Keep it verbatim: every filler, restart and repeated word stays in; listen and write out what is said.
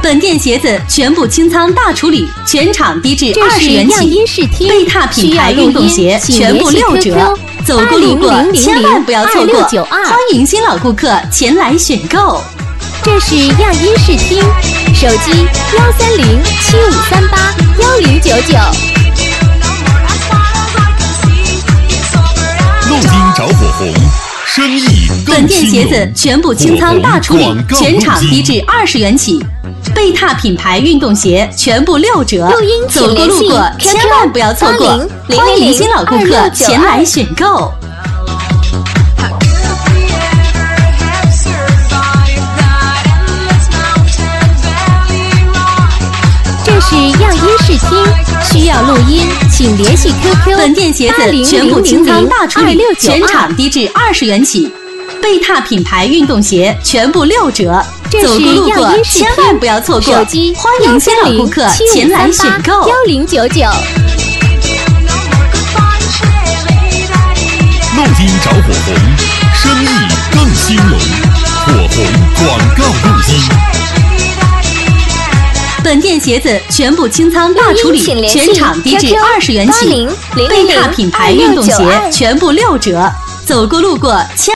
本店鞋子全部清仓大处理，全场低至二十元起。贝踏品牌运动鞋全部六折，走过路过千万不要错过，欢迎新老顾客前来选购。 这是样音视听，手机幺三零七五三八幺零九九。 录音着火红，生意更本店鞋子全部清仓大处理，全场低至二十元起。贝踏品牌运动鞋全部六折，走过路过千万不要错过，欢迎新老顾客前来选购。 这是样音视听，需要录音请联系 Q Q。 本店鞋子全部清仓大处理，全场低至二十元起。贝踏品牌运动鞋全部六折，走过路过千万不要错过，欢迎新老顾客前来选购。 幺零九九。 录音着火红，生意更兴隆，火红广告录音。 本店鞋子全部清仓大处理，全场低至二十元起。贝踏品牌运动鞋全部六折，走过路过千。